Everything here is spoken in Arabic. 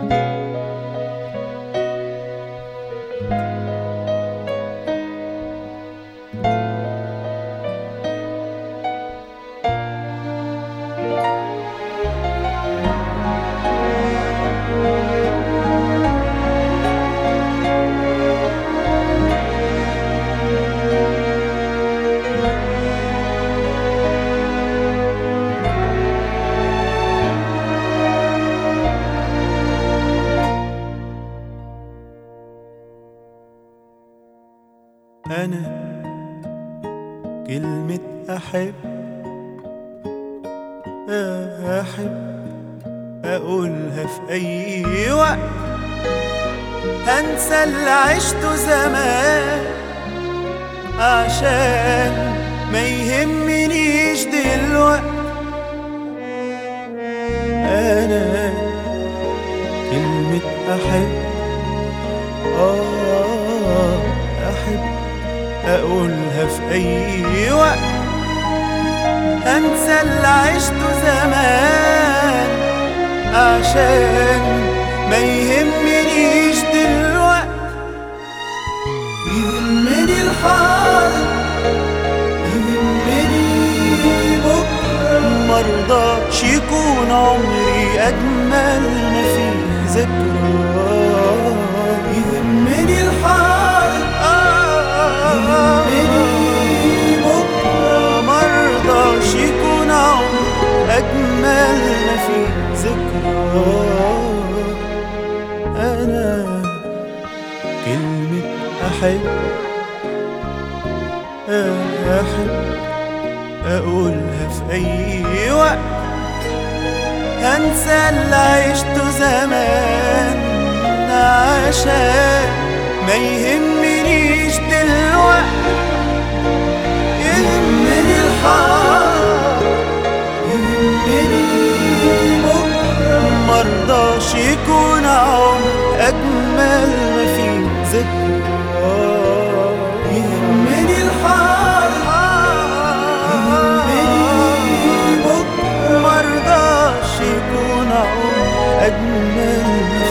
أنا كلمة أحب أقولها في أي وقت، هنسى اللي عشته زمان عشان ما يهمنيش دلوقت. أنا كلمة أحب أحب أقولها في أي وقت، هنسى اللي عشته زمان عشان ما يهمنيش دلوقت. يهمني الحاضر، يهمني بكرة، مرضاش يكون عمري أجمل ما فيه ذكرى. يهمني الحاضر، يهمني بكرة، مرضاش يكون عمري أجمل ما فيه ذكرى. أنا كلمة أحب أقولها في أي وقت، هنسى اللي عشته زمان عشان ما يهمنيش دلوقت. يهمني الحاضر، يهمني بكرة، مرضاش يكون عمر أجمل ما فيه ذكرى. يهمني الحاضر، يهمني بكرة، مرضاش يكون عمر أجمل ما